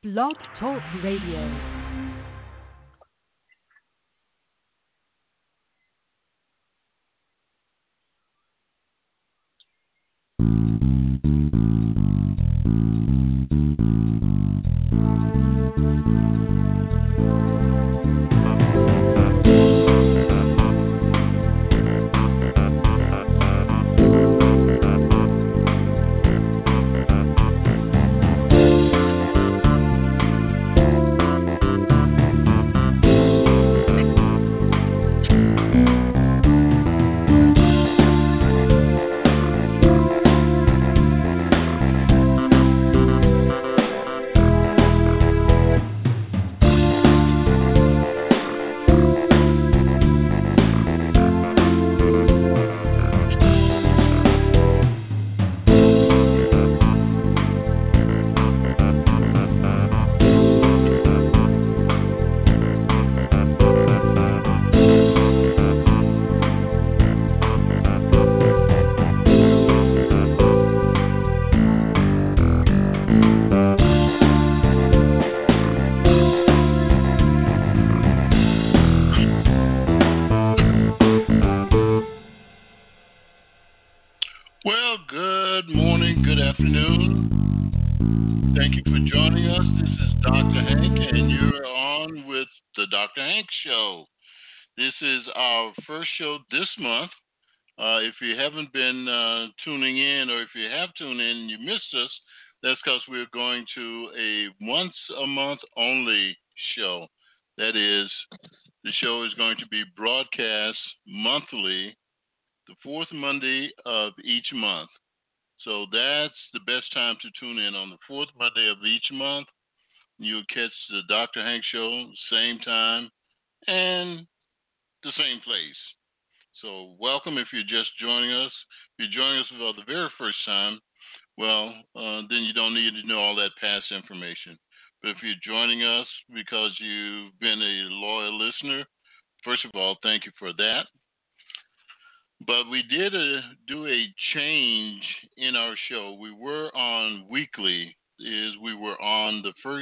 Blog Talk Radio. Well, good morning, good afternoon. Thank you for joining us. This is Dr. Hank, and you're on with the Dr. Hank Show. This is our first show this month. If you haven't been tuning in, or if you have tuned in and you missed us, that's because we're going to a once a month only show. That is, the show is going to be broadcast monthly, the fourth Monday of each month. So that's the best time to tune in on the fourth Monday of each month. You'll catch the Dr. Hank Show, same time and the same place. So welcome if you're just joining us. If you're joining us for the very first time, well, then you don't need to know all that past information. But if you're joining us because you've been a loyal listener, first of all, thank you for that. But we did do a change in our show. We were on weekly, we were on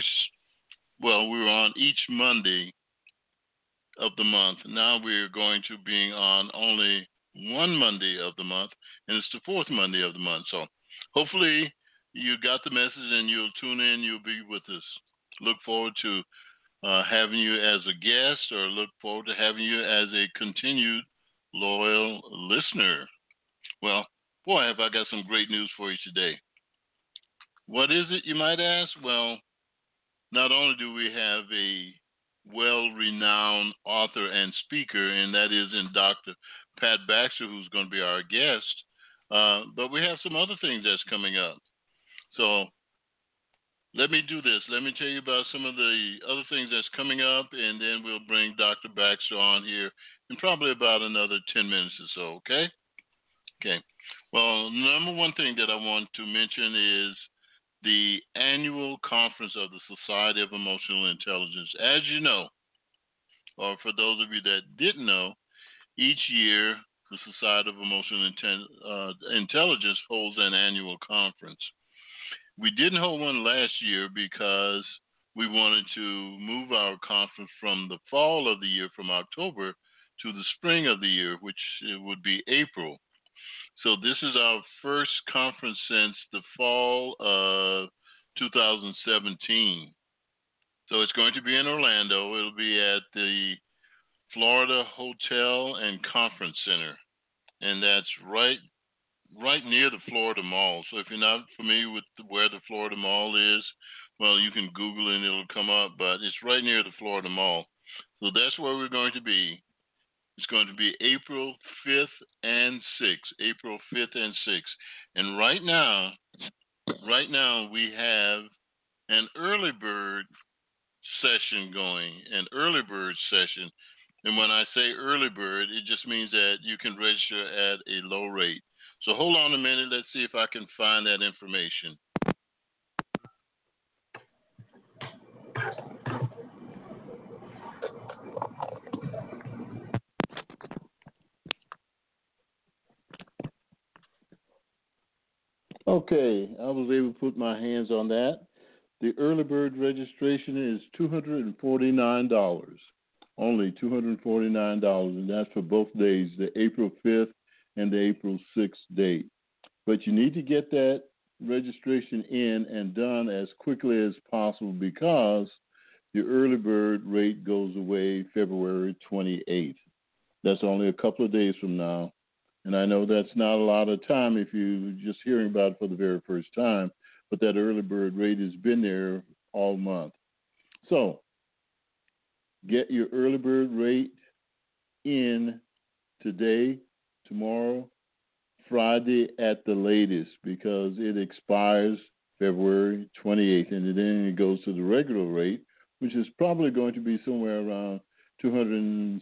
we were on each Monday of the month. Now we're going to be on only one Monday of the month, and it's the fourth Monday of the month. So hopefully you got the message and you'll tune in, you'll be with us. Look forward to having you as a guest, or look forward to having you as a continued loyal listener. Well, boy, have I got some great news for you today. What is it, you might ask? Well, not only do we have a well-renowned author and speaker, and that is in Dr. Pat Baxter, who's going to be our guest, but we have some other things that's coming up. So let me do this. Let me tell you about some of the other things that's coming up, and then we'll bring Dr. Baxter on here in probably about another 10 minutes or so, okay? Okay. Well, number one thing that I want to mention is the annual conference of the Society of Emotional Intelligence. As you know, or for those of you that didn't know, each year the Society of Emotional Intelligence holds an annual conference. We didn't hold one last year because we wanted to move our conference from the fall of the year, from October, to the spring of the year, which would be April. So this is our first conference since the fall of 2017. So it's going to be in Orlando. It'll be at the Florida Hotel and Conference Center, and that's right near the Florida Mall. So if you're not familiar with where the Florida Mall is, well, you can Google it and it'll come up, but it's right near the Florida Mall. So that's where we're going to be. It's going to be April 5th and 6th, April 5th and 6th. And right now we have an early bird session going, an early bird session. And when I say early bird, it just means that you can register at a low rate. So hold on a minute. Let's see if I can find that information. Okay, I was able to put my hands on that. The early bird registration is $249, only $249, and that's for both days, the April 5th and the April 6th date. But you need to get that registration in and done as quickly as possible because the early bird rate goes away February 28th. That's only a couple of days from now. And I know that's not a lot of time if you're just hearing about it for the very first time, but that early bird rate has been there all month. So get your early bird rate in today, tomorrow, Friday at the latest, because it expires February 28th, and then it goes to the regular rate, which is probably going to be somewhere around $279,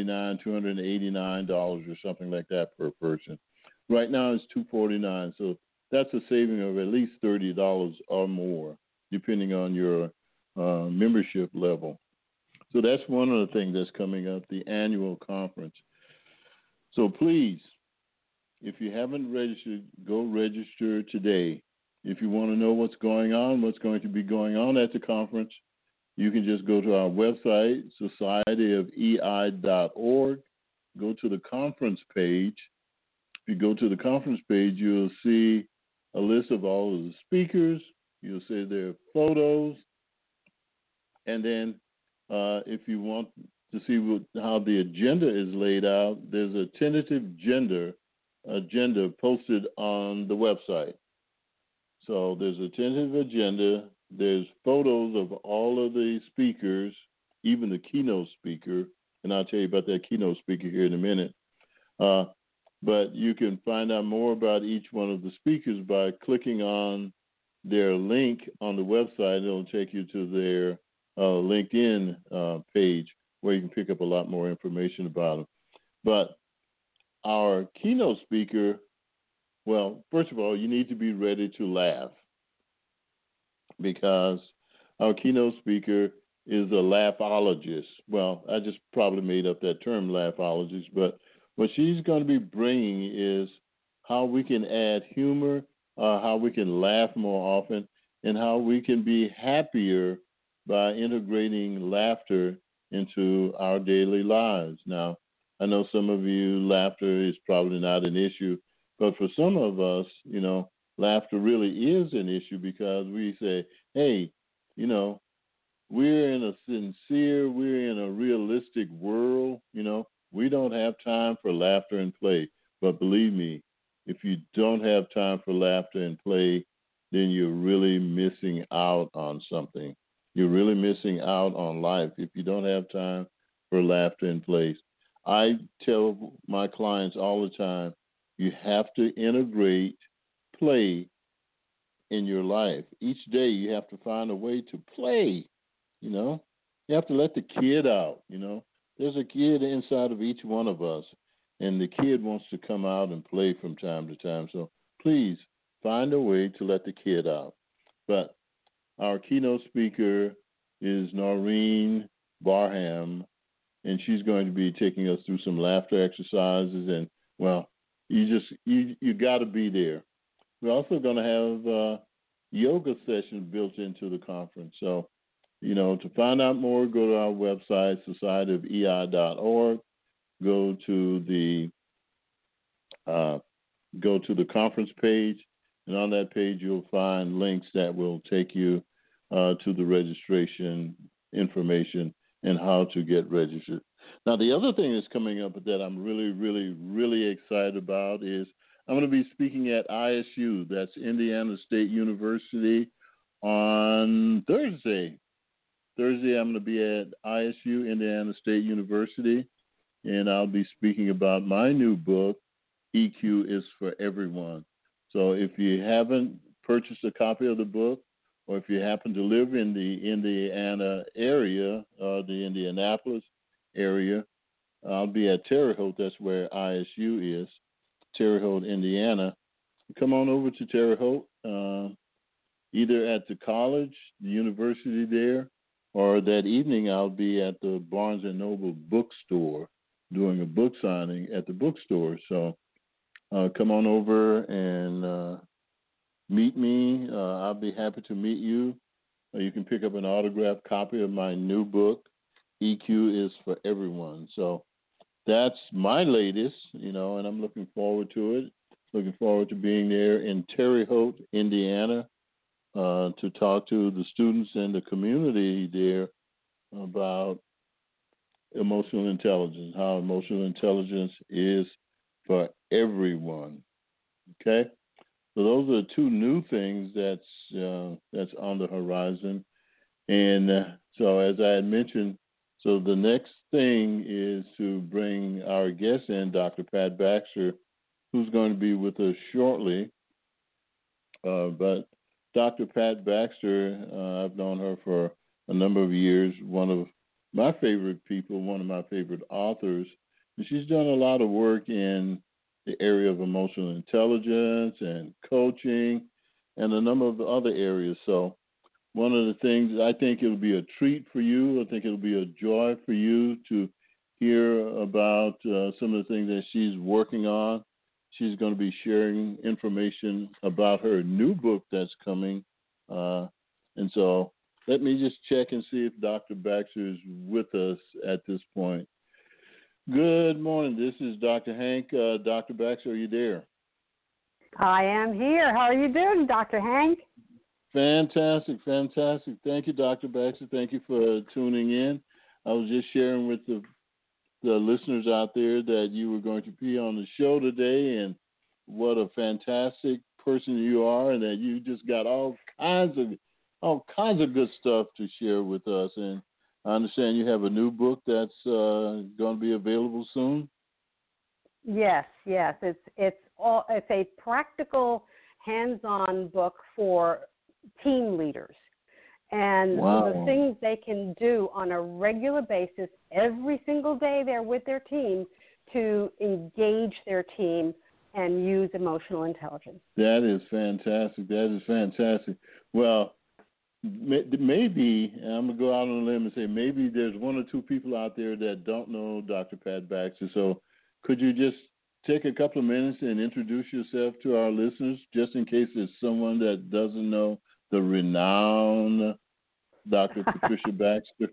$289 or something like that per person. Right now it's $249, so that's a saving of at least $30 or more, depending on your membership level. So that's one of the things that's coming up, the annual conference. So please, if you haven't registered, go register today. If you want to know what's going on, what's going to be going on at the conference, you can just go to our website, societyofei.org, go to the conference page. If you go to the conference page, you'll see a list of all of the speakers. You'll see their photos. And then if you want to see how the agenda is laid out, there's a tentative agenda posted on the website. So there's a tentative agenda. There's photos of all of the speakers, even the keynote speaker, and I'll tell you about that keynote speaker here in a minute. But you can find out more about each one of the speakers by clicking on their link on the website. It'll take you to their LinkedIn page where you can pick up a lot more information about them. But our keynote speaker, well, first of all, you need to be ready to laugh because our keynote speaker is a laughologist. Well, I just probably made up that term, laughologist, but what she's going to be bringing is how we can add humor, how we can laugh more often, and how we can be happier by integrating laughter into our daily lives. Now, I know some of you, laughter is probably not an issue, but for some of us, laughter really is an issue because we say, hey, we're in a sincere, we're in a realistic world, we don't have time for laughter and play. But believe me, if you don't have time for laughter and play, then you're really missing out on something. You're really missing out on life if you don't have time for laughter and play. I tell my clients all the time, you have to integrate play in your life. Each day you have to find a way to play, You have to let the kid out, There's a kid inside of each one of us, and the kid wants to come out and play from time to time. So please find a way to let the kid out. But our keynote speaker is Noreen Barham, and she's going to be taking us through some laughter exercises. And, well, you got to be there. We're also going to have a yoga session built into the conference. So, to find out more, go to our website, societyofei.org. Go to the conference page, and on that page you'll find links that will take you to the registration information and how to get registered. Now, the other thing that's coming up that I'm really, really, really excited about is I'm going to be speaking at ISU, that's Indiana State University, on Thursday. I'm going to be at ISU, Indiana State University, and I'll be speaking about my new book, EQ is for Everyone. So if you haven't purchased a copy of the book, or if you happen to live in the Indiana area, the Indianapolis area, I'll be at Terre Haute. That's where ISU is, Terre Haute, Indiana. Come on over to Terre Haute, either at the college, the university there, or that evening I'll be at the Barnes & Noble bookstore doing a book signing at the bookstore. So come on over and meet me. I'll be happy to meet you. you can pick up an autographed copy of my new book, EQ is for Everyone. So that's my latest, and I'm looking forward to it. Looking forward to being there in Terre Haute, Indiana, to talk to the students and the community there about emotional intelligence, how emotional intelligence is for everyone. Okay, so those are two new things that's on the horizon, and so as I had mentioned, so the next thing is to bring our guest in, Dr. Pat Baxter, who's going to be with us shortly. But Dr. Pat Baxter, I've known her for a number of years, one of my favorite people, one of my favorite authors. And she's done a lot of work in the area of emotional intelligence and coaching and a number of other areas. So one of the things, I think it'll be a treat for you. I think it'll be a joy for you to hear about some of the things that she's working on. She's going to be sharing information about her new book that's coming. And so let me just check and see if Dr. Baxter is with us at this point. Good morning. This is Dr. Hank. Dr. Baxter, are you there? I am here. How are you doing, Dr. Hank? Fantastic. Thank you, Dr. Baxter. Thank you for tuning in. I was just sharing with the listeners out there that you were going to be on the show today, and what a fantastic person you are, and that you just got all kinds of good stuff to share with us. And I understand you have a new book that's going to be available soon. Yes. It's a practical, hands-on book for team leaders. And the things they can do on a regular basis, every single day they're with their team, to engage their team and use emotional intelligence. That is fantastic. Well, maybe, and I'm going to go out on a limb and say, maybe there's one or two people out there that don't know Dr. Pat Baxter. So could you just take a couple of minutes and introduce yourself to our listeners, just in case there's someone that doesn't know the renowned Dr. Patricia Baxter?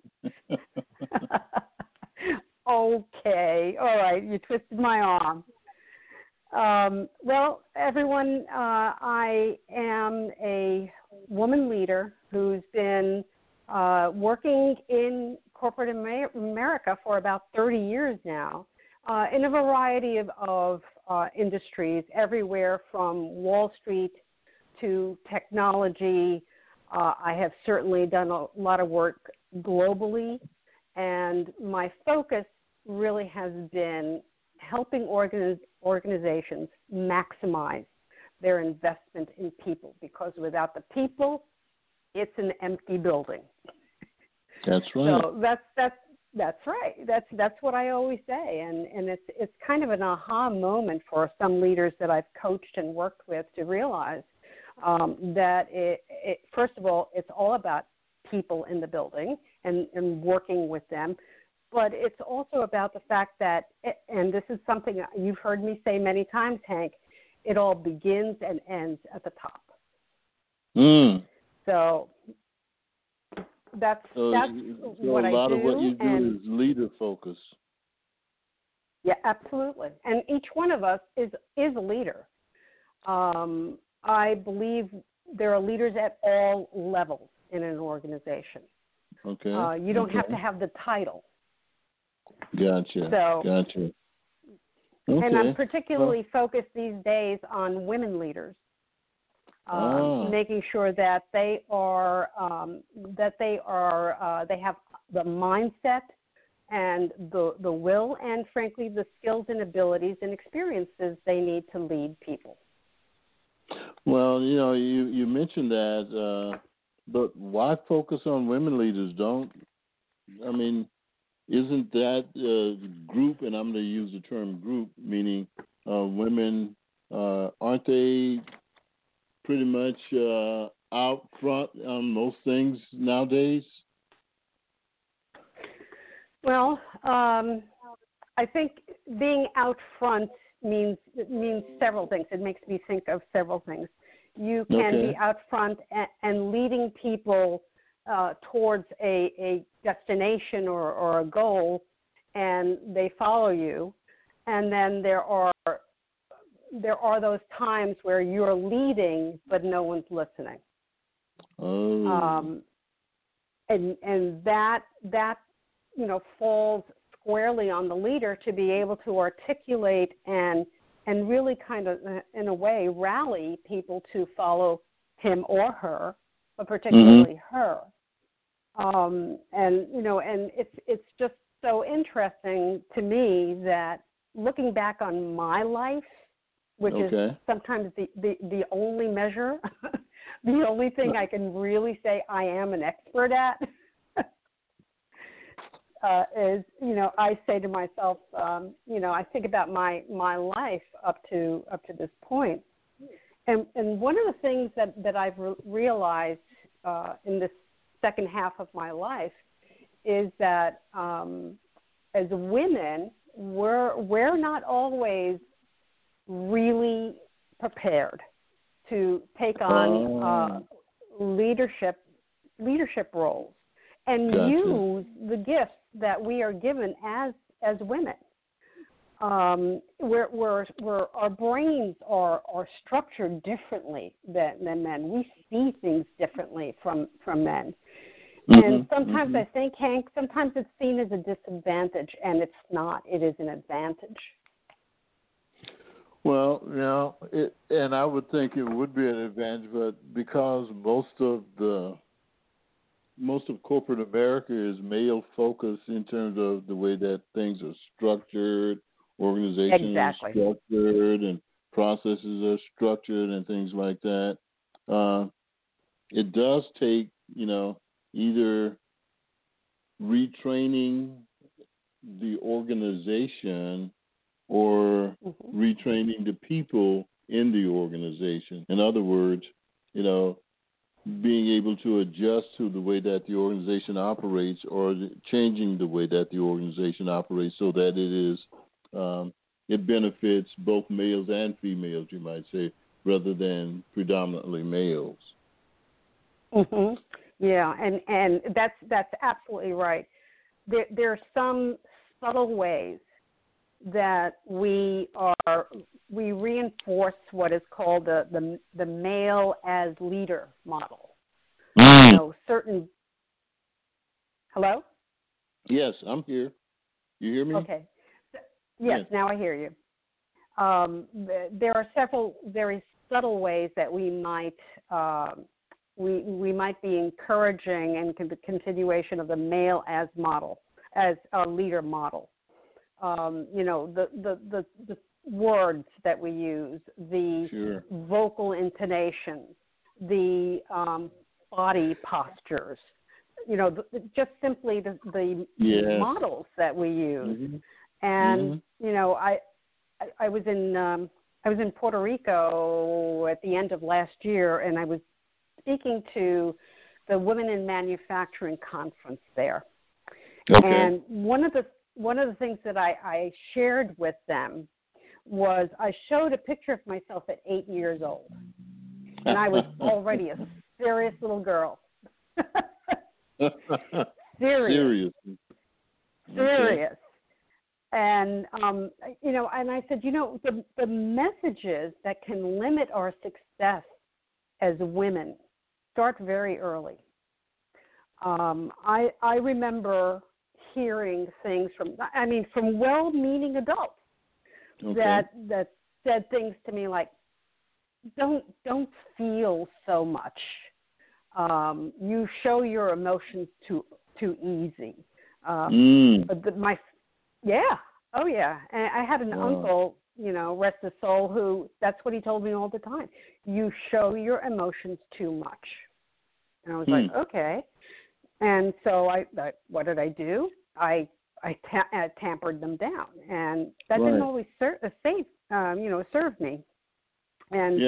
Okay. All right. You twisted my arm. Well, everyone, I am a woman leader who's been working in corporate America for about 30 years now, in a variety of industries, everywhere from Wall Street to technology. I have certainly done a lot of work globally, and my focus really has been helping organizations maximize their investment in people, because without the people, it's an empty building. That's right. So that's right. That's what I always say, and it's kind of an aha moment for some leaders that I've coached and worked with to realize that it first of all, it's all about people in the building and working with them. But it's also about the fact that, and this is something you've heard me say many times, Hank, it all begins and ends at the top. So that's what I do. A lot of what you do is leader focus. Yeah, absolutely. And each one of us is a leader. I believe there are leaders at all levels in an organization. Okay. You don't have to have the title. Gotcha. Okay. And I'm particularly focused these days on women leaders, making sure that they have the mindset and the will, and frankly the skills and abilities and experiences they need to lead people. Well, you mentioned that, but why focus on women leaders? Isn't that group, and I'm going to use the term group, meaning women, aren't they pretty much out front on most things nowadays? Well, I think being out front means several things. It makes me think of several things. You can be out front and leading people towards a destination or a goal, and they follow you. And then there are those times where you're leading, but no one's listening. Oh. And that falls squarely on the leader to be able to articulate and really kind of, in a way, rally people to follow him or her, but particularly her. And it's just so interesting to me that looking back on my life, which is sometimes the only measure, the only thing I can really say I am an expert at, is, I say to myself, I think about my life up to this point. And one of the things that I've realized in this second half of my life is that as women, we're not always really prepared to take on leadership roles and use the gifts that we are given as women. We're our brains are structured differently than men. We see things differently from men. And sometimes I think, Hank, sometimes it's seen as a disadvantage, and it's not. It is an advantage. Well, and I would think it would be an advantage, but because most of corporate America is male focused in terms of the way that things are structured, organizations are structured, and processes are structured, and things like that. It does take, either retraining the organization or retraining the people in the organization. In other words, being able to adjust to the way that the organization operates, or changing the way that the organization operates so that it benefits both males and females, you might say, rather than predominantly males. Yeah, and that's absolutely right. There are some subtle ways that we reinforce what is called the male as leader model. Certain. Hello? Yes, I'm here. You hear me? Okay. Yes, now I hear you. There are several very subtle ways that we might we might be encouraging and the continuation of the male as model, as a leader model. The words that we use, the vocal intonations, the body postures, just simply the models that we use. And I was in Puerto Rico at the end of last year, and I was speaking to the Women in Manufacturing conference there. And one of the things that I shared with them was I showed a picture of myself at 8 years old, and I was already a serious little girl. Serious. And and I said, the messages that can limit our success as women start very early. I remember hearing things from well-meaning adults that said things to me like, don't feel so much. You show your emotions too easy. And I had an uncle, rest his soul, who that's what he told me all the time. You show your emotions too much. And I was like, okay. And so what did I do? I tampered them down, and that didn't always serve me. And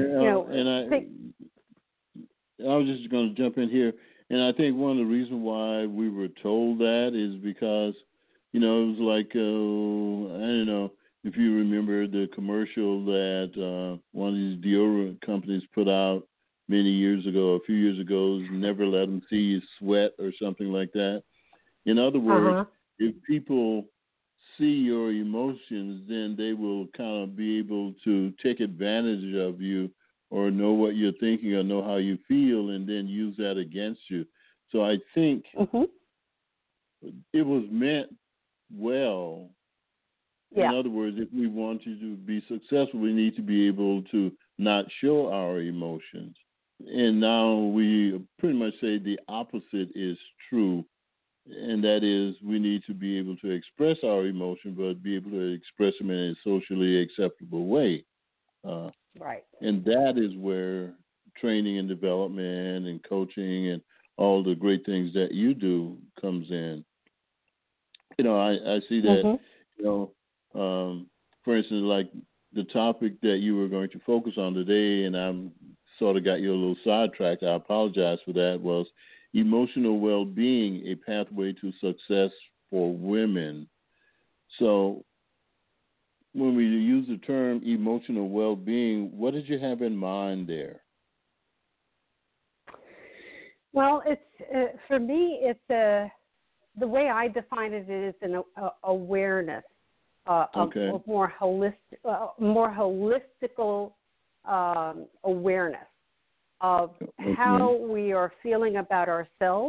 I was just going to jump in here, and I think one of the reasons why we were told that is because, it was like, I don't know if you remember the commercial that one of these deodorant companies put out many years ago, a few years ago, is never let them see you sweat or something like that. In other words, if people see your emotions, then they will kind of be able to take advantage of you or know what you're thinking or know how you feel and then use that against you. So I think it was meant well. Yeah. In other words, if we want to be successful, we need to be able to not show our emotions. And now we pretty much say the opposite is true, and that is we need to be able to express our emotion, but be able to express them in a socially acceptable way. Right. And that is where training and development and coaching and all the great things that you do comes in. I see that, for instance, like the topic that you were going to focus on today, and I'm sort of got you a little sidetracked. I apologize for that, was emotional well-being, a pathway to success for women. So when we use the term emotional well-being, what did you have in mind there? Well, it's for me, it's the way I define it is an awareness of more holistical awareness of how we are feeling about ourselves,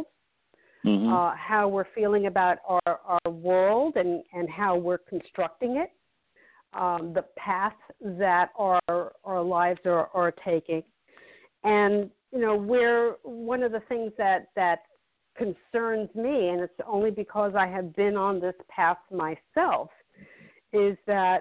how we're feeling about our world and how we're constructing it, the path that our lives are taking. And, where one of the things that concerns me, and it's only because I have been on this path myself, is that,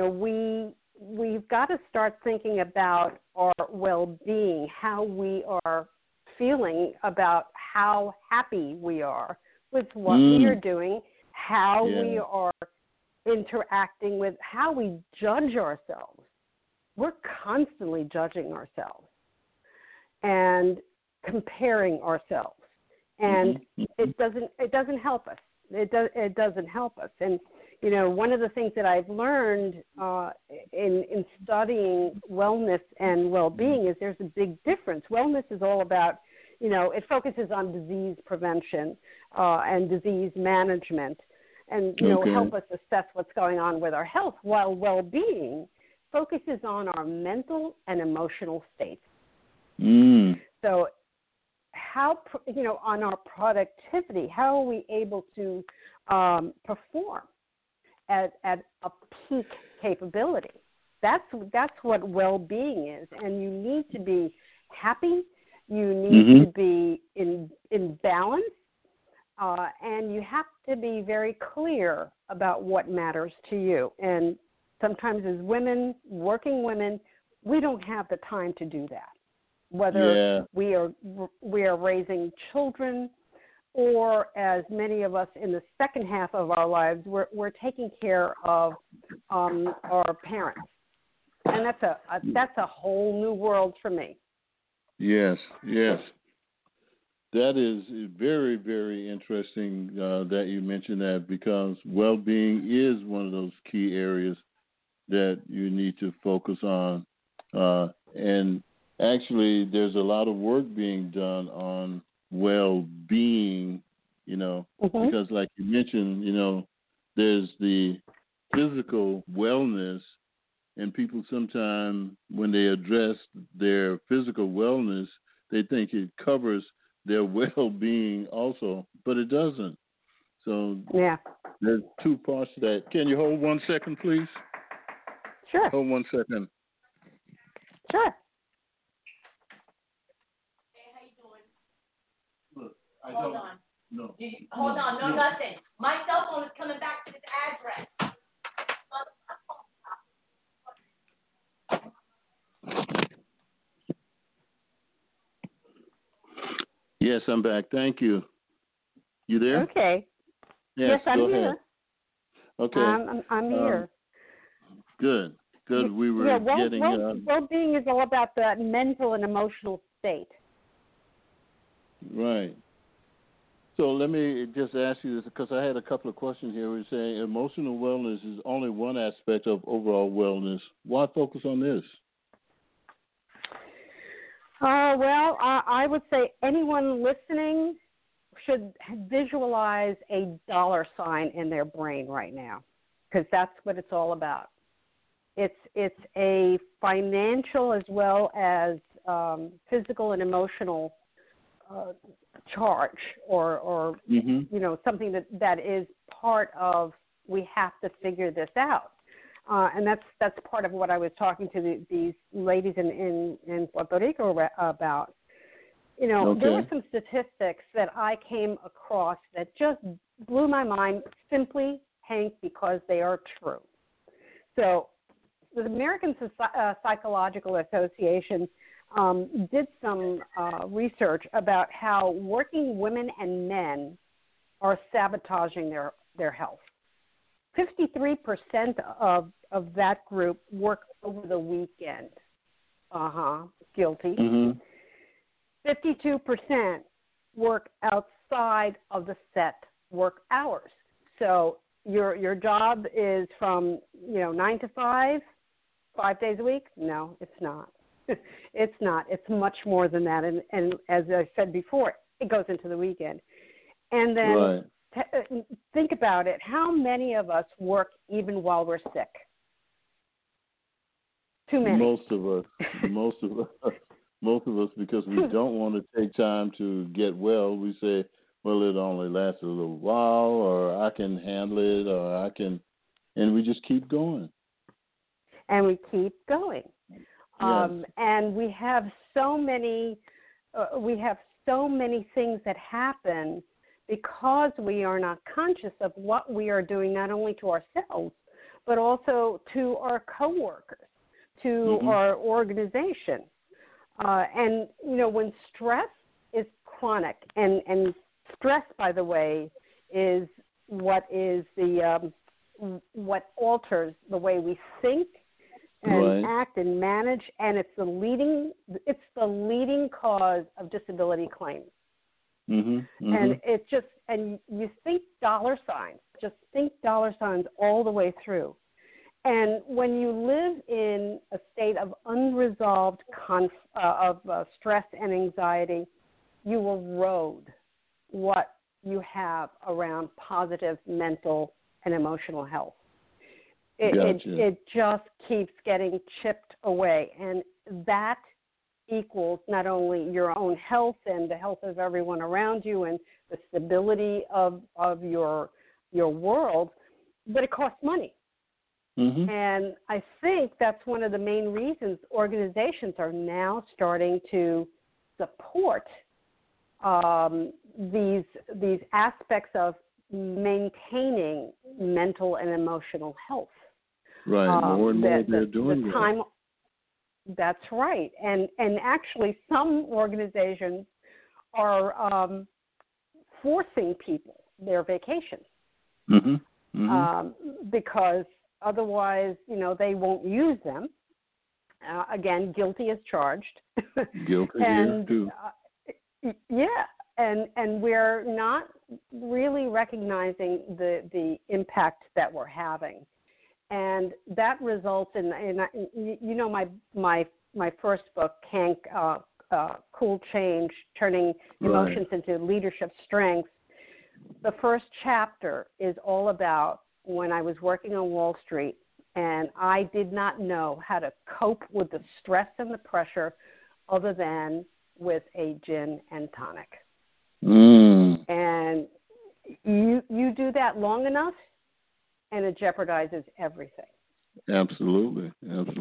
we've got to start thinking about our well-being, how we are feeling about how happy we are with what we are doing, how we are interacting with, how we judge ourselves. We're constantly judging ourselves and comparing ourselves, and it doesn't help us. It doesn't help us. And one of the things that I've learned in studying wellness and well-being is there's a big difference. Wellness is all about, it focuses on disease prevention and disease management, and help us assess what's going on with our health, while well-being focuses on our mental and emotional states. So how, on our productivity, how are we able to perform at a peak capability? That's what well-being is. And you need to be happy. You need to be in balance. And you have to be very clear about what matters to you. And sometimes as women, working women, we don't have the time to do that. Whether we are raising children, or as many of us in the second half of our lives, we're taking care of our parents, and that's a whole new world for me. Yes. That is very, very interesting that you mentioned that, because well-being is one of those key areas that you need to focus on, and actually, there's a lot of work being done on well-being, because like you mentioned, there's the physical wellness, and people sometimes, when they address their physical wellness, they think it covers their well-being also, but it doesn't. So there's two parts to that. Can you hold 1 second, please? Sure. Hold 1 second. Sure. Hold on. No. Hold on. No, nothing. My cell phone is coming back to this address. Yes, I'm back. Thank you. You there? Okay. Yes, I'm go here. ahead. Okay. I'm here. Good. We were getting... well-being is all about the mental and emotional state. Right. So let me just ask you this, because I had a couple of questions here. We're saying emotional wellness is only one aspect of overall wellness. Why focus on this? Well, I would say anyone listening should visualize a dollar sign in their brain right now, because that's what it's all about. It's a financial as well as physical and emotional charge, or something that is part of, we have to figure this out. And that's part of what I was talking to these ladies in Puerto Rico about. Okay. There were some statistics that I came across that just blew my mind, simply, Hank, because they are true. So the American Psychological Association did some research about how working women and men are sabotaging their health. 53% of that group work over the weekend. Guilty. Mm-hmm. 52% work outside of the set work hours. So your job is from 9 to 5 days a week? No, it's not. It's not. It's much more than that. And as I said before, it goes into the weekend. And then think about it. How many of us work even while we're sick? Too many. Most of us. Most of us, because we don't want to take time to get well. We say, well, it only lasts a little while, or I can handle it, or I can, and we just keep going. And we keep going. Yes. And we have so many things that happen because we are not conscious of what we are doing, not only to ourselves, but also to our coworkers, to our organization. And when stress is chronic, and stress, by the way, is what alters the way we think and act and manage, and it's the leading cause of disability claims. And and you think dollar signs, just think dollar signs all the way through. And when you live in a state of unresolved stress and anxiety, you will erode what you have around positive mental and emotional health. It just keeps getting chipped away, and that equals not only your own health and the health of everyone around you and the stability of your world, but it costs money. And I think that's one of the main reasons organizations are now starting to support these aspects of maintaining mental and emotional health. Right, more and more they're doing that. That's right, and actually some organizations are forcing people their vacations because otherwise, they won't use them. Again, guilty as charged. Guilty and, here too. And we're not really recognizing the impact that we're having, and that results in my first book, Hank, Cool Change: Turning Emotions into Leadership Strengths. The first chapter is all about when I was working on Wall Street, and I did not know how to cope with the stress and the pressure other than with a gin and tonic. And you do that long enough, and it jeopardizes everything. Absolutely.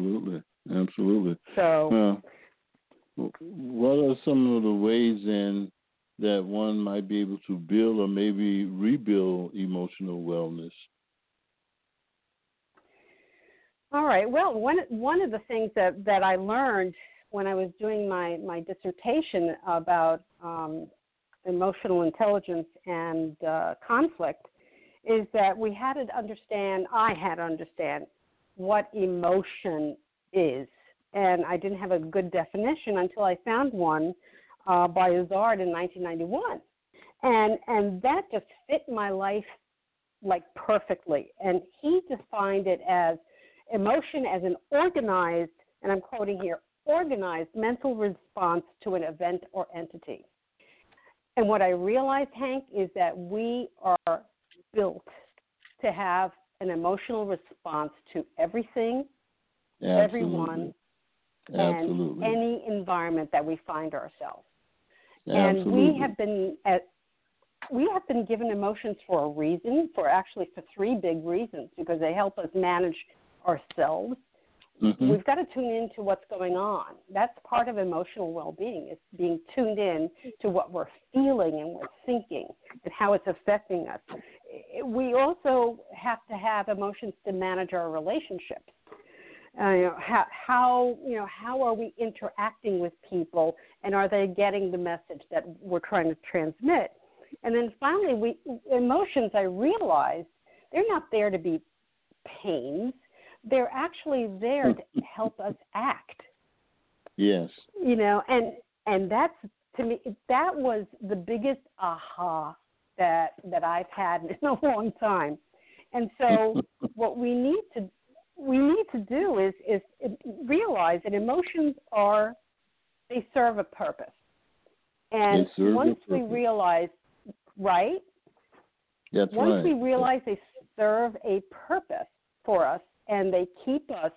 So, what are some of the ways then that one might be able to build or maybe rebuild emotional wellness? All right. Well, one of the things that I learned when I was doing my dissertation about emotional intelligence and conflict is that I had to understand what emotion is. And I didn't have a good definition until I found one by Izzard in 1991. And that just fit my life like perfectly. And he defined it as emotion as an organized, and I'm quoting here, organized mental response to an event or entity. And what I realized, Hank, is that we are built to have an emotional response to everything, Absolutely. everyone, Absolutely. and any environment that we find ourselves. Absolutely. And we have been given emotions for a reason, for three big reasons, because they help us manage ourselves. Mm-hmm. We've got to tune into what's going on. That's part of emotional well-being, is being tuned in to what we're feeling and we're thinking and how it's affecting us. We also have to have emotions to manage our relationships. How are we interacting with people, and are they getting the message that we're trying to transmit? And then finally, emotions, I realized, they're not there to be pains. They're actually there to help us act. Yes. And that's, to me, that was the biggest aha that I've had in a long time. And so what we need to do is realize that emotions they serve a purpose. And once we realize, right? That's once right. we realize they serve a purpose for us, and they keep us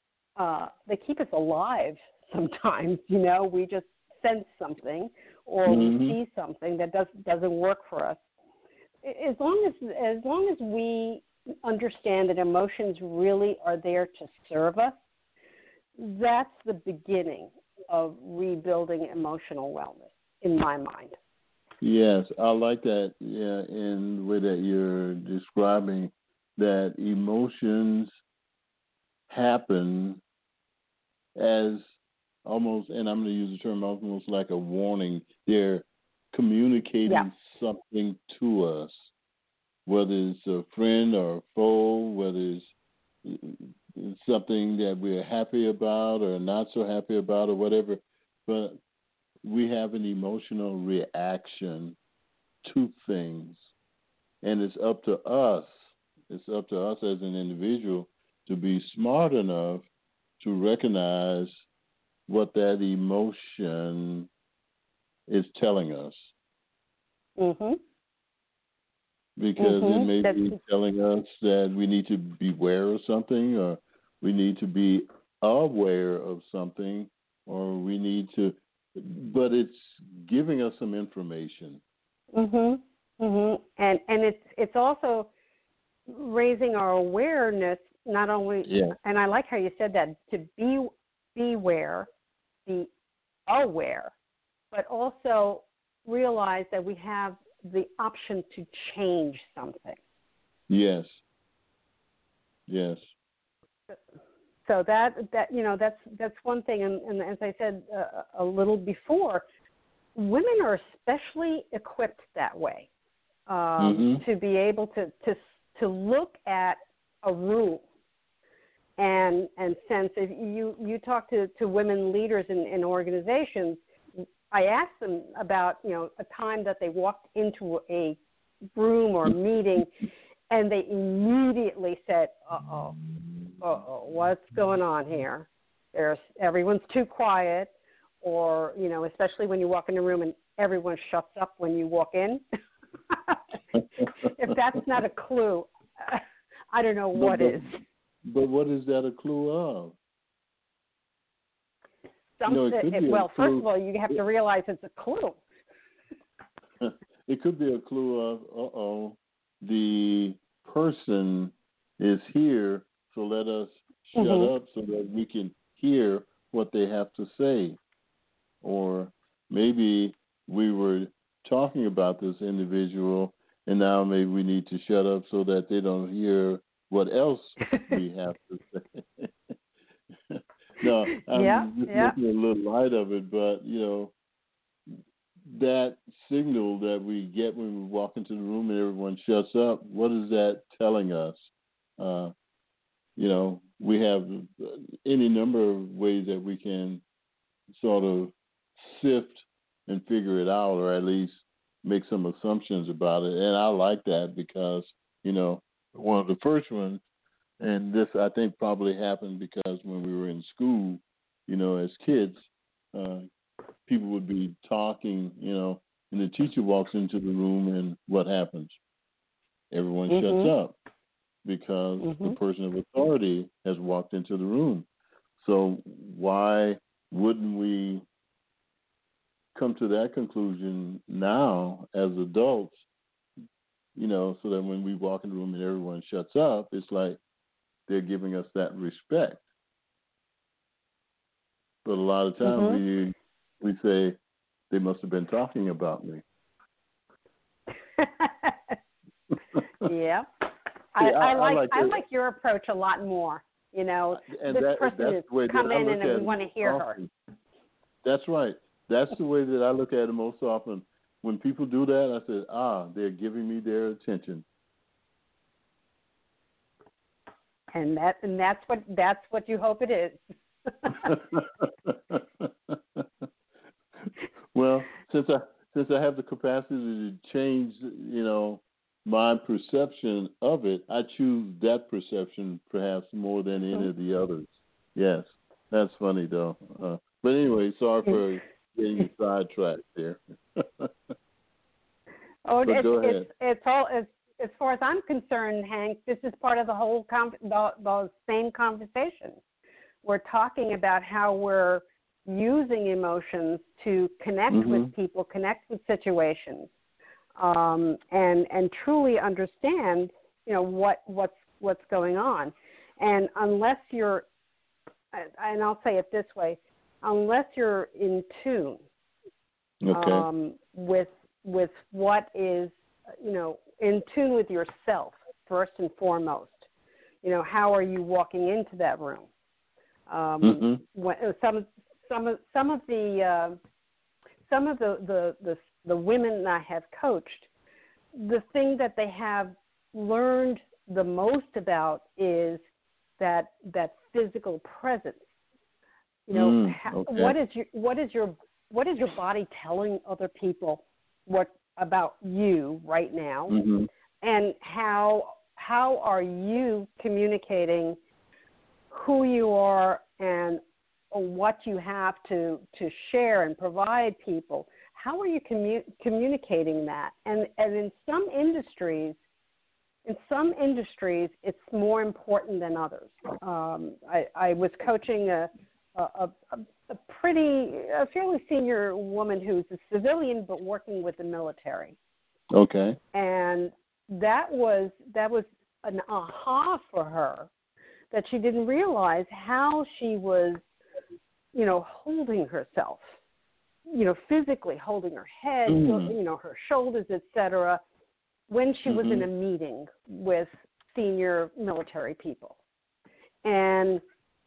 alive sometimes. We just sense something or we see something that doesn't work for us. As long as we understand that emotions really are there to serve us, that's the beginning of rebuilding emotional wellness, in my mind. Yes, I like that. Yeah, in the way that you're describing that emotions happen as almost, and I'm going to use the term almost like a warning. They're communicating something to us, whether it's a friend or a foe, whether it's something that we're happy about or not so happy about or whatever. But we have an emotional reaction to things, and it's up to us. It's up to us as an individual to be smart enough to recognize what that emotion is telling us. Mm-hmm. Because it may be telling us that we need to beware of something, or we need to be aware of something, or we need to, but it's giving us some information. And it's also raising our awareness, not only, and I like how you said that, to be aware, but also realize that we have the option to change something. Yes. So that's one thing, and as I said a little before, women are especially equipped that way to be able to look at a room and sense. If you talk to women leaders in organizations, I asked them about a time that they walked into a room or meeting, and they immediately said, "Uh oh, what's going on here? Everyone's too quiet," or especially when you walk in a room and everyone shuts up when you walk in. If that's not a clue, I don't know what is. But what is that a clue of? First of all, you have to realize it's a clue. It could be a clue of, the person is here, so let us shut up so that we can hear what they have to say. Or maybe we were talking about this individual, and now maybe we need to shut up so that they don't hear what else we have to say. No, I'm just making a little light of it, but, that signal that we get when we walk into the room and everyone shuts up, what is that telling us? We have any number of ways that we can sort of sift and figure it out, or at least make some assumptions about it. And I like that because, one of the first ones, and this I think probably happened because when we were in school, as kids, people would be talking, and the teacher walks into the room, and what happens? Everyone shuts up because the person of authority has walked into the room. So why wouldn't we come to that conclusion now as adults, so that when we walk in the room and everyone shuts up, it's like they're giving us that respect. But a lot of times we say, they must have been talking about me. Yeah. I like your approach a lot more. And this person has come in and we want to hear her. That's right. That's the way that I look at it most often. When people do that, I say, they're giving me their attention. And that's what you hope it is. Well, since I have the capacity to change, my perception of it, I choose that perception perhaps more than any of the others. Yes, that's funny though. But anyway, sorry for getting you sidetracked there. Go ahead. It's all as far as I'm concerned, Hank. This is part of the whole the same conversation. We're talking about how we're using emotions to connect with people, connect with situations, and truly understand, what's going on. And unless you're, and I'll say it this way, unless you're in tune with what is, in tune with yourself first and foremost. How are you walking into that room? Some of the women I have coached, the thing that they have learned the most about is that physical presence. What is your body telling other people about you right now, and how are you communicating who you are and what you have to share and provide people? How are you communicating that? And in some industries, it's more important than others. I was coaching a fairly senior woman who's a civilian but working with the military. Okay. And that was an aha for her, that she didn't realize how she was, holding herself, physically holding her head, her shoulders, etc., when she was in a meeting with senior military people. And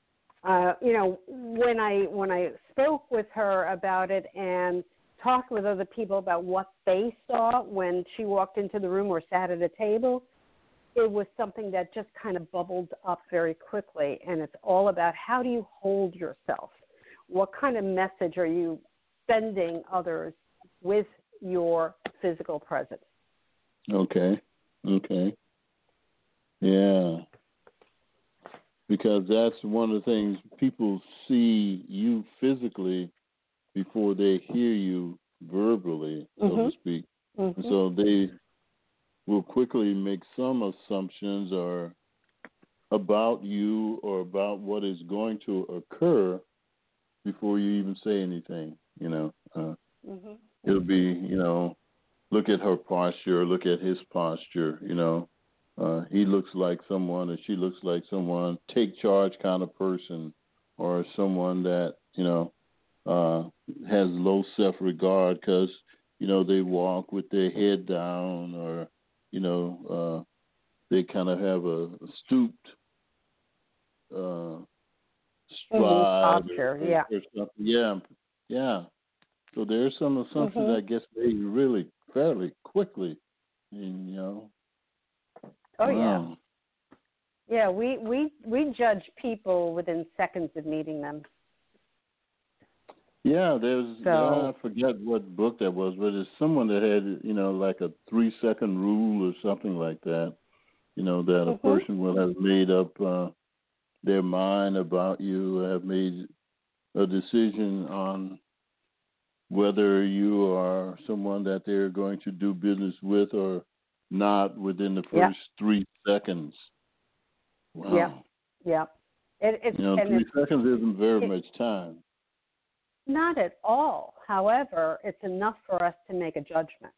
when I spoke with her about it and talked with other people about what they saw when she walked into the room or sat at a table, it was something that just kind of bubbled up very quickly. And it's all about, how do you hold yourself? What kind of message are you sending others with your physical presence? Okay. Yeah. Because that's one of the things, people see you physically before they hear you verbally, so to speak. So they will quickly make some assumptions or about you or about what is going to occur before you even say anything. It'll be, look at her posture, look at his posture, he looks like someone or she looks like someone, take charge kind of person, or someone that, has low self-regard because, they walk with their head down, or, they kind of have a stooped stride posture, or something. Yeah. So there's some assumptions I guess made really fairly quickly, Oh, wow. Yeah, we judge people within seconds of meeting them. Yeah, I forget what book that was, but it's someone that had, like a 3-second rule or something like that, that a person will have made up their mind about you, have made a decision on whether you are someone that they're going to do business with or not within the first 3 seconds. Wow. Yeah. It's 3 seconds isn't very much time. Not at all. However, it's enough for us to make a judgment.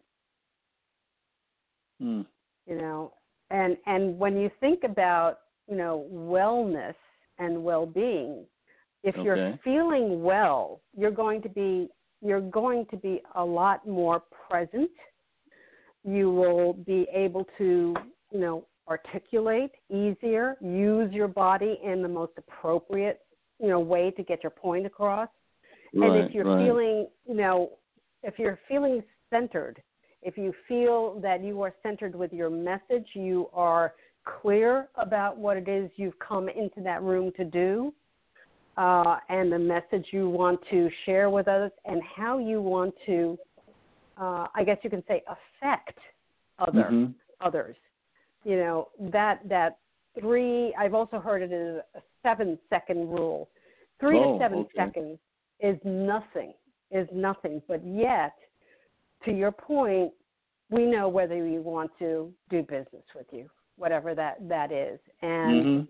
Mm. And when you think about, wellness and well-being, if you're feeling well, you're going to be a lot more present. You will be able to, articulate easier, use your body in the most appropriate, way to get your point across. Right, and if you're feeling, if you're feeling centered, if you feel that you are centered with your message, you are clear about what it is you've come into that room to do, and the message you want to share with others, and how you want to, I guess you can say, affect others. That 3, I've also heard it as a 7-second rule. 3 to 7 seconds is nothing, but yet, to your point, we know whether we want to do business with you, whatever that is, and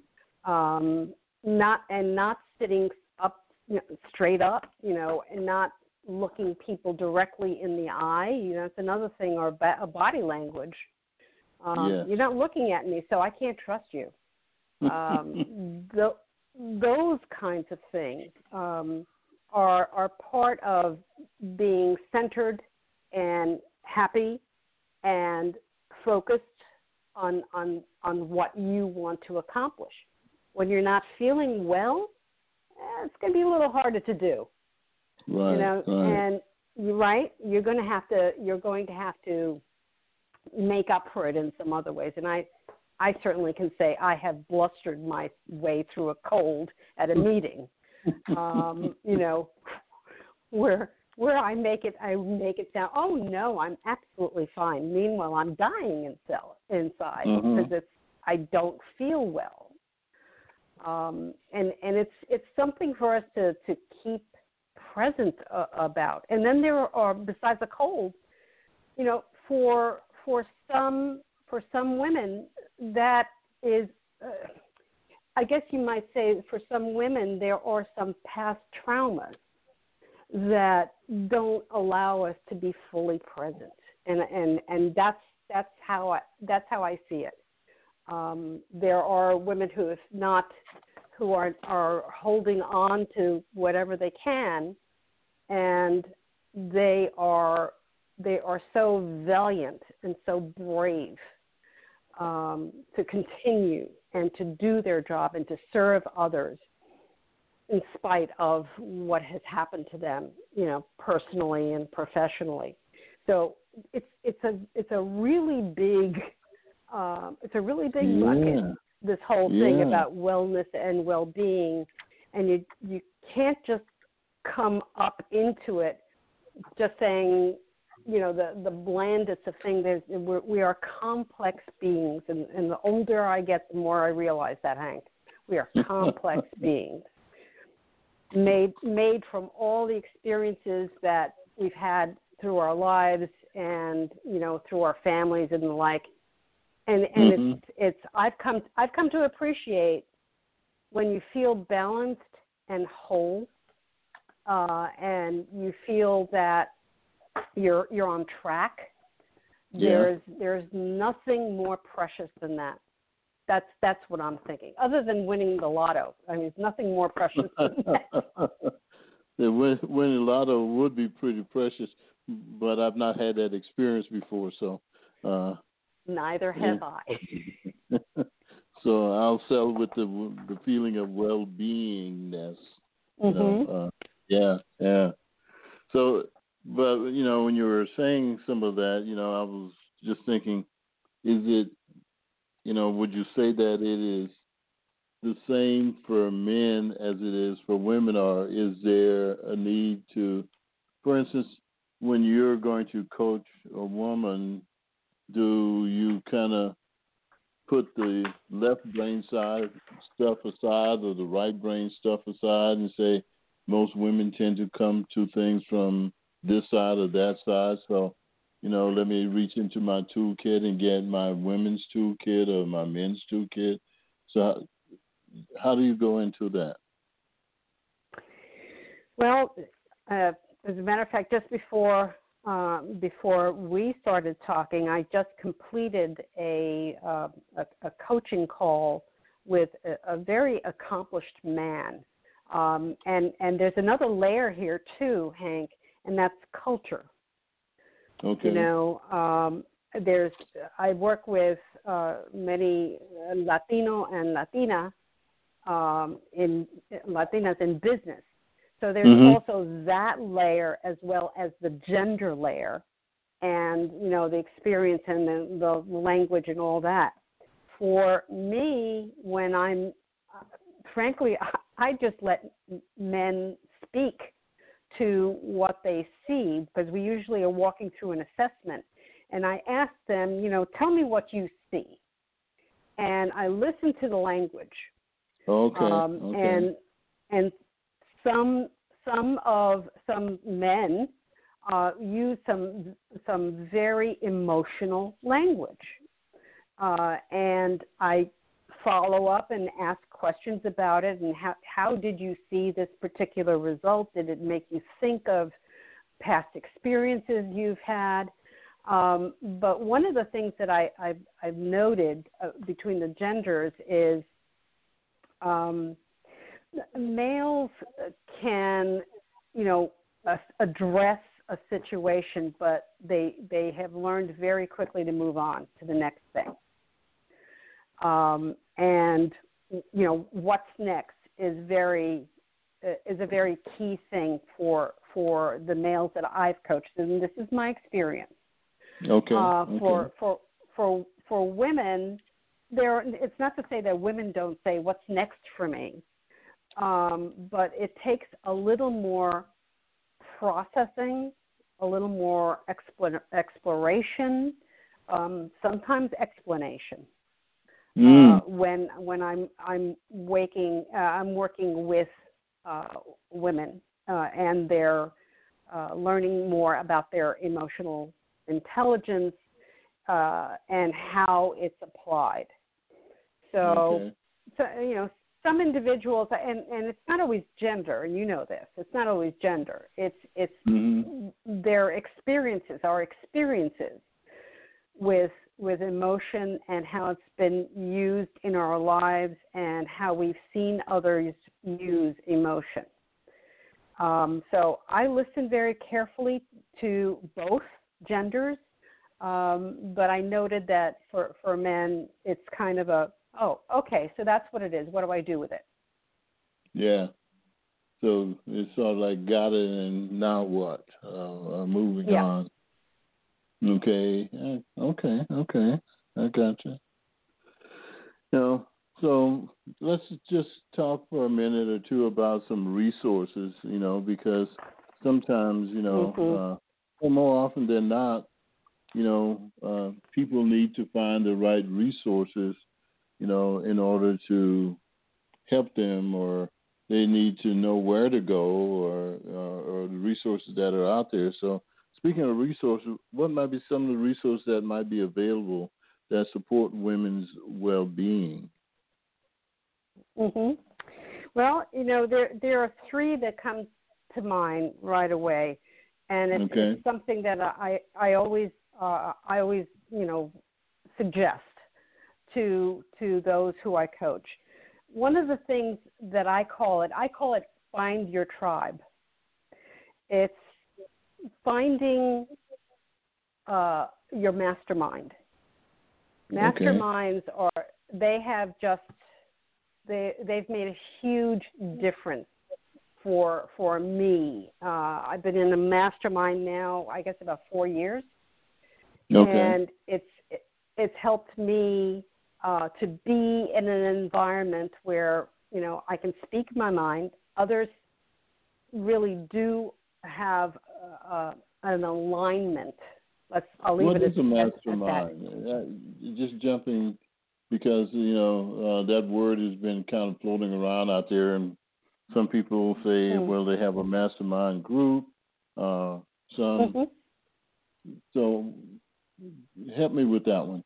not sitting up, straight up, and not looking people directly in the eye. It's another thing, or body language. You're not looking at me, so I can't trust you. Those kinds of things are part of being centered and happy and focused on what you want to accomplish. When you're not feeling well, it's going to be a little harder to do. Right. And you're going to have to make up for it in some other ways. And I certainly can say I have blustered my way through a cold at a meeting. Where I make it sound, oh no, I'm absolutely fine. Meanwhile, I'm dying inside because I don't feel well. And it's something for us to keep present about. And then there are, besides the cold, for some women, that is, I guess you might say, for some women there are some past traumas that don't allow us to be fully present, and that's how I see it. There are women who are holding on to whatever they can, and they are so valiant and so brave to continue and to do their job and to serve others in spite of what has happened to them, personally and professionally. So it's a really big bucket. This whole thing about wellness and well-being, and you can't just come up into it just saying, the blandest of things. We are complex beings, and the older I get, the more I realize that, Hank. We are complex beings, made from all the experiences that we've had through our lives and, through our families and the like. And it's I've come to appreciate when you feel balanced and whole, and you feel that you're on track. There's nothing more precious than that. That's what I'm thinking. Other than winning the lotto, there's nothing more precious than that. Winning the lotto would be pretty precious, but I've not had that experience before, so. Neither have I. So I'll settle with the feeling of well-beingness. So, but when you were saying some of that, I was just thinking, is it, would you say that it is the same for men as it is for women, or is there a need to, for instance, when you're going to coach a woman, do you kind of put the left brain side stuff aside or the right brain stuff aside and say, most women tend to come to things from this side or that side. So, let me reach into my toolkit and get my women's toolkit or my men's toolkit. So how do you go into that? Well, as a matter of fact, just before we started talking, I just completed a coaching call with a very accomplished man. And there's another layer here too, Hank, and that's culture. Okay. I work with many Latino and Latinas in business. So there's also that layer as well as the gender layer and, the experience and the language and all that. For me, when frankly, I just let men speak to what they see because we usually are walking through an assessment. And I ask them, tell me what you see. And I listen to the language. Okay. And some men use some very emotional language, and I follow up and ask questions about it. And how did you see this particular result? Did it make you think of past experiences you've had? But one of the things that I've noted between the genders is males can, address a situation, but they have learned very quickly to move on to the next thing. And what's next is a very key thing for the males that I've coached, and this is my experience. Okay. For women, it's not to say that women don't say what's next for me, but it takes a little more processing, a little more exploration, sometimes explanation. When I'm working with women and they're learning more about their emotional intelligence and how it's applied. So some individuals, and it's not always gender, and you know this. It's not always gender. It's their experiences, our experiences with emotion and how it's been used in our lives and how we've seen others use emotion. So I listen very carefully to both genders, but I noted that for men, it's kind of okay, so that's what it is. What do I do with it? Yeah. So it's sort of like got it and now what? Moving on. Okay. I gotcha. So let's just talk for a minute or two about some resources, because sometimes, more often than not, people need to find the right resources, in order to help them, or they need to know where to go, or the resources that are out there. So speaking of resources, what might be some of the resources that might be available that support women's well-being? Mm-hmm. Well, there are three that come to mind right away, and it's something that I always suggest to those who I coach. One of the things that I call it find your tribe. It's finding your mastermind. Masterminds they've made a huge difference for me. I've been in a mastermind now, I guess, about 4 years. And it's helped me to be in an environment where, I can speak my mind. Others really do have an alignment. I'll leave what it is a mastermind? at that. Just jumping, because, that word has been kind of floating around out there, and Some people say, well, they have a mastermind group. So help me with that one.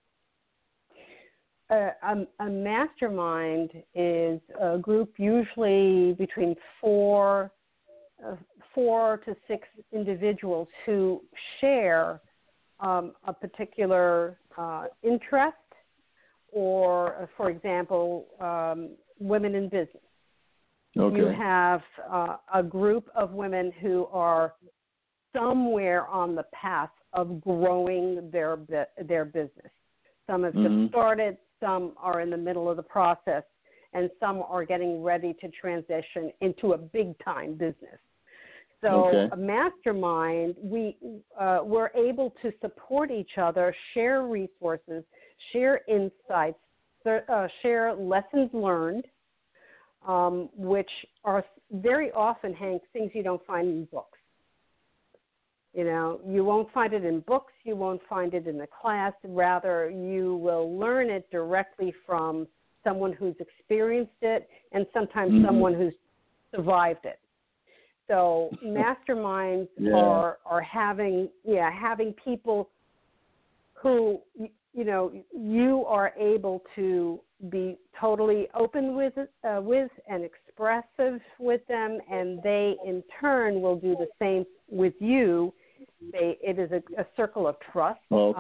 A mastermind is a group usually between four to six individuals who share a particular interest, or, for example, women in business. Okay. You have a group of women who are somewhere on the path of growing their business. Some have just started, some are in the middle of the process, and some are getting ready to transition into a big-time business. So a mastermind, we're able to support each other, share resources, share insights, share lessons learned, which are very often, Hank, things you don't find in books. You know, you won't find it in books, you won't find it in the class. Rather, you will learn it directly from someone who's experienced it and sometimes someone who's survived it. So masterminds are having people who, you know, you are able to be totally open with and expressive with them, and they in turn will do the same with you. It is a circle of trust.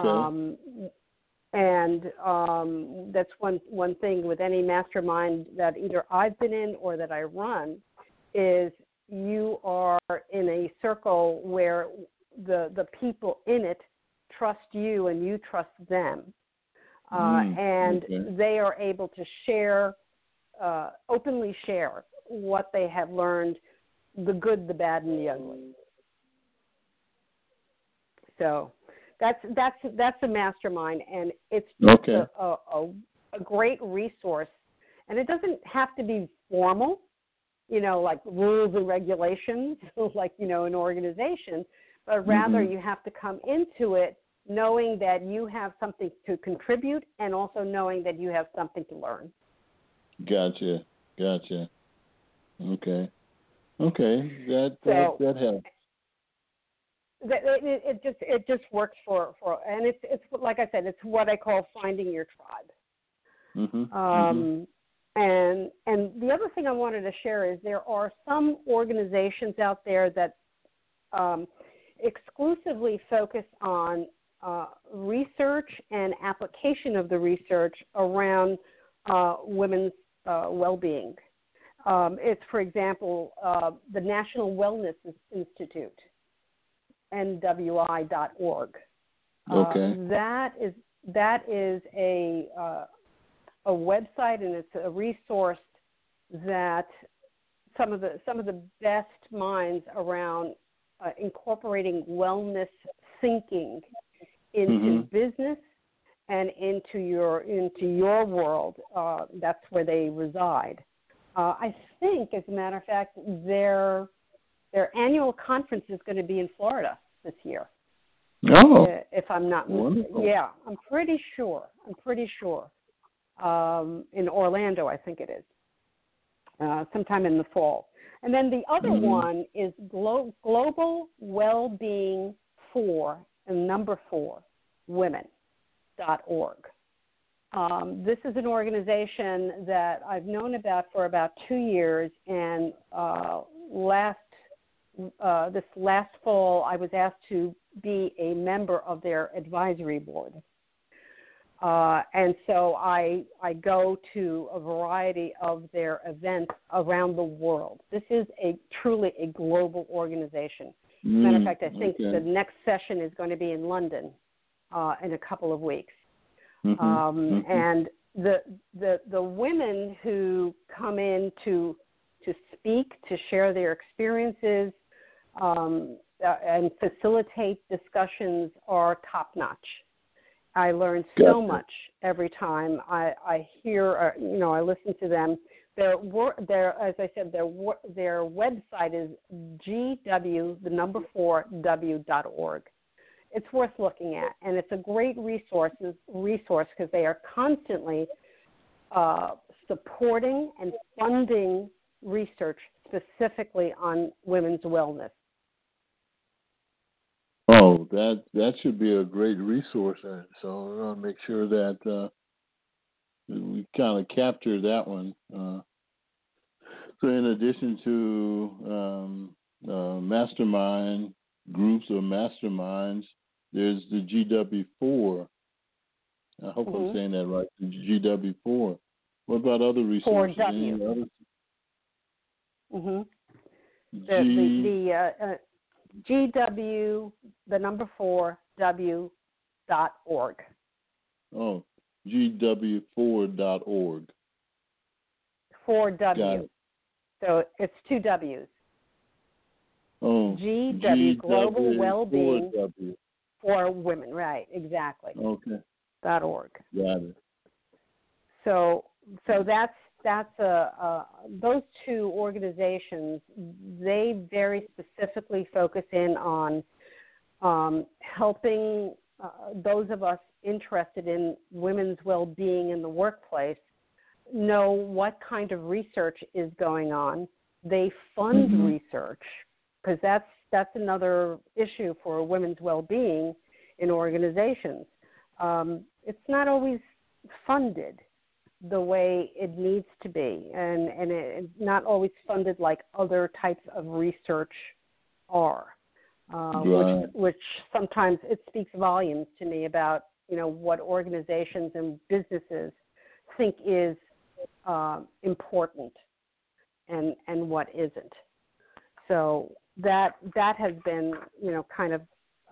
And that's one thing with any mastermind that either I've been in or that I run is you are in a circle where the people in it trust you and you trust them. They are able to share, openly share what they have learned, the good, the bad, and the ugly. So that's a mastermind, and it's just a great resource. And it doesn't have to be formal, you know, like rules and regulations, like, you know, an organization, but rather you have to come into it knowing that you have something to contribute and also knowing that you have something to learn. Gotcha. Okay. That helps. It just works for and it's like I said, it's what I call finding your tribe. And the other thing I wanted to share is there are some organizations out there that exclusively focus on research and application of the research around women's well-being. It's, for example, the National Wellness Institute, NWI.org. That is a website, and it's a resource that some of the best minds around incorporating wellness thinking into business and into your world. That's where they reside. I think, as a matter of fact, their annual conference is going to be in Florida this year. Oh, if I'm not mistaken. Yeah, I'm pretty sure. In Orlando, I think it is. Sometime in the fall. And then the other one is Global Wellbeing 4, and number 4, women.org. This is an organization that I've known about for about 2 years, and this last fall I was asked to be a member of their advisory board. And so I go to a variety of their events around the world. This is truly a global organization. As a matter of fact, I think the next session is going to be in London in a couple of weeks. And the women who come in to speak, to share their experiences, and facilitate discussions are top-notch. I learn so much every time I hear, I listen to them. As I said, their website is gw4w.org. It's worth looking at, and it's a great resource because they are constantly supporting and funding research specifically on women's wellness? Oh, that should be a great resource. So we're going to make sure that we kind of capture that one. So in addition to mastermind groups or masterminds, there's the GW4. I hope I'm saying that right. The GW4. What about other resources? 4W. The GW, the number 4W.org. Oh, GW4.org. 4W. So it's 2 W's. Oh, GW, Global Wellbeing 4W. for Women. Right, exactly. Okay. .org. Got it. So that's those two organizations. They very specifically focus in on helping those of us interested in women's well-being in the workplace know what kind of research is going on. They fund research, because that's another issue for women's well-being in organizations. It's not always funded the way it needs to be, and it's not always funded like other types of research are, which sometimes it speaks volumes to me about what organizations and businesses think is important and what isn't. So that has been kind of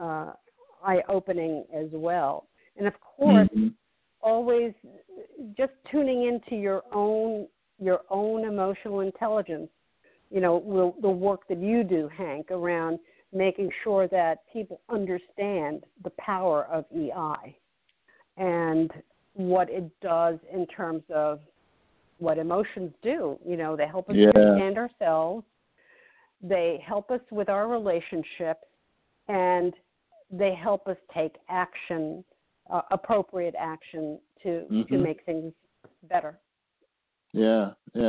eye-opening as well. And of course, always just tuning into your own emotional intelligence. The work that you do, Hank, around making sure that people understand the power of EI and what it does in terms of what emotions do. They help us understand ourselves. They help us with our relationships, and they help us take action, appropriate action to make things better. Yeah.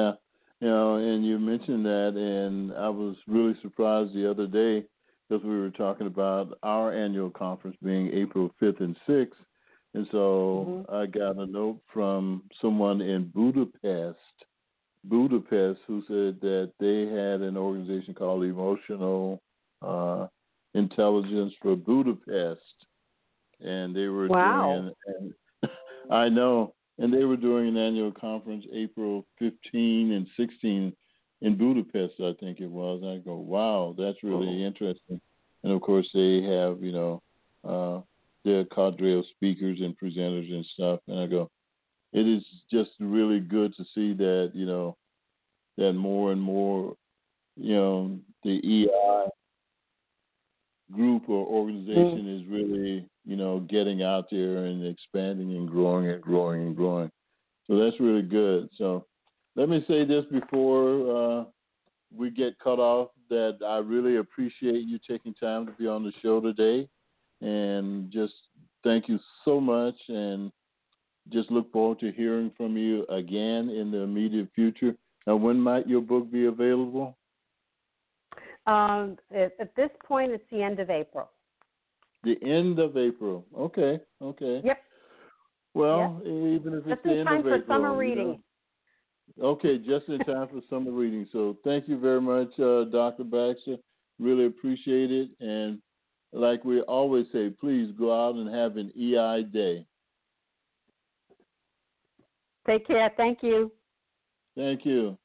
And you mentioned that, and I was really surprised the other day because we were talking about our annual conference being April 5th and 6th. And so I got a note from someone in Budapest, who said that they had an organization called Emotional Intelligence for Budapest. And they were doing, I know, and they were doing an annual conference April 15 and 16 in Budapest, I think it was. I go, wow, that's really interesting. And of course, they have, their cadre of speakers and presenters and stuff. And I go, it is just really good to see that, that more and more, the EI group or organization is really, getting out there and expanding and growing and growing and growing. So that's really good. So let me say this before we get cut off, that I really appreciate you taking time to be on the show today, and just thank you so much, and just look forward to hearing from you again in the immediate future. Now, when might your book be available? At this point, it's the end of April. The end of April. Okay. Yep. Well, even if it's the end of April. Just in time for summer reading. Okay, just in time for summer reading. So thank you very much, Dr. Baxter. Really appreciate it. And like we always say, please go out and have an EI day. Take care. Thank you. Thank you.